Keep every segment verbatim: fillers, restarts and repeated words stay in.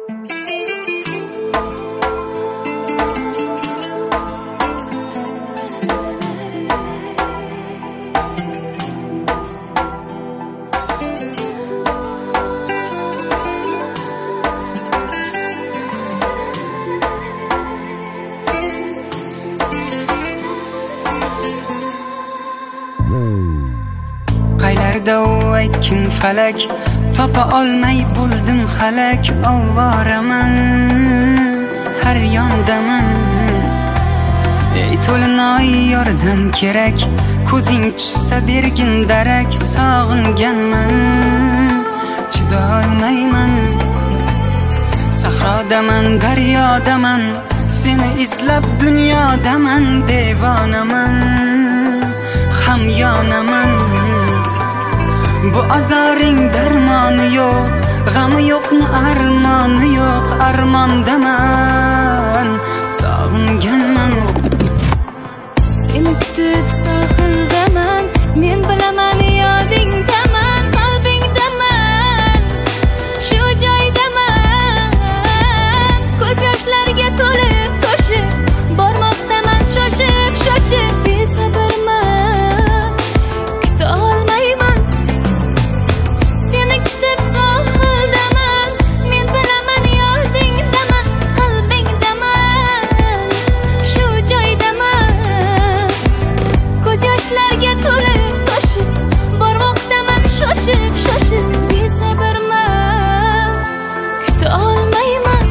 Qaylarda u aytkin falak, topa olmay bo'ldim halak. Ovoraman, har yondaman, ey to'linoy yordam kerak. Ko'zing tushsa bergin darak, sog'inganman, chidolmayman. Sahrodaman, daryodaman, seni izlab dunyodaman. Devonaman, hamyonaman, bu azoring darmoni yo'q, g'ami yo'qni armoni yo'q. Armondaman, sog'inganman, seni kutib sohildaman. Men bilaman yodingdaman, qalbingdaman, shu joydaman. Ko'z yoshlarga to'lib toshib bormoqdaman, shoshib shoshib. Besabrman, kuta olmayman, seni kutib sohildaman. Men bilaman yodingdaman, qalbingdaman, shu joydaman. Ko'z yoshlarga to'lib toshib bormoqdaman, shoshib shoshib. Besabrman, kuta olmayman.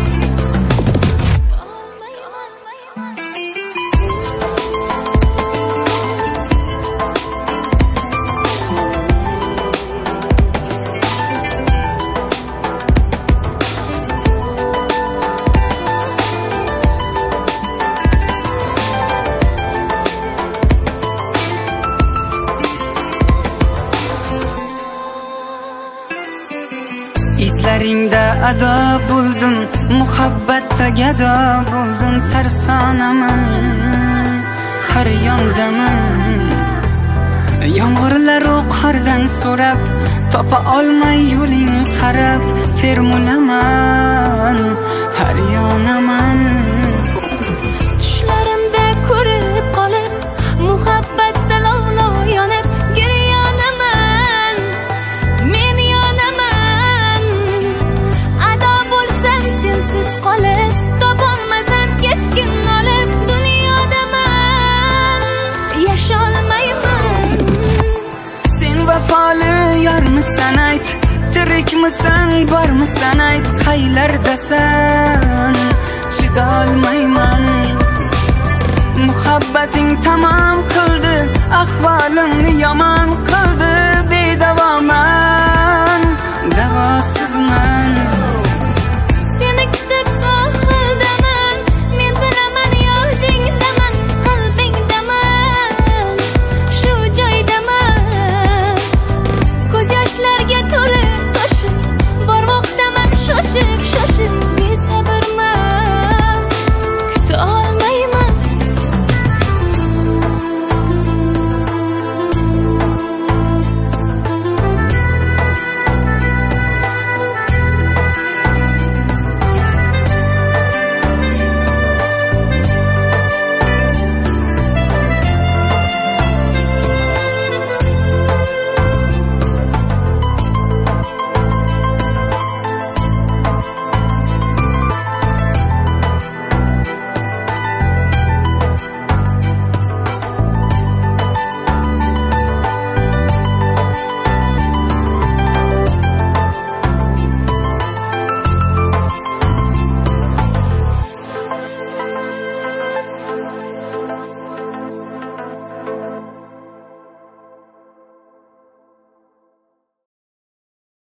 izlaringda ado bo'ldim, muhabbatda gado bo'ldim. Sarsonaman, har yondaman, yomg'irlar u qordan so'rab, topa olmay yo'ling qarab. Termulaman, har yonaman, Tushlarimda ko'rib qolib, muhabbatda lovlov yonib. Giryonaman, men yonaman, ado bo'lsam sensiz qolib. Topolmasam ketgin olib, dunyodaman, yasholmayman. sen vafoli yormisan ayt, tirikmisan bormisan ayt. Qaylardasan, chidolmayman, muhabbating tamom qildi, ahvolimni yomon qildi. Bedavoman, davosizman.